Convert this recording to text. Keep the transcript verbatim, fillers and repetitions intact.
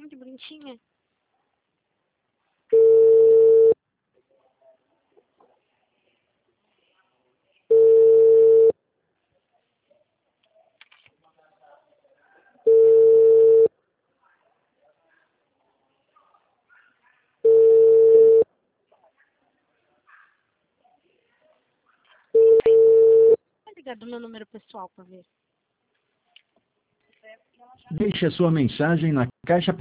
Que bonitinha. Vou ligar do meu número pessoal pra ver. Deixe a sua mensagem na caixa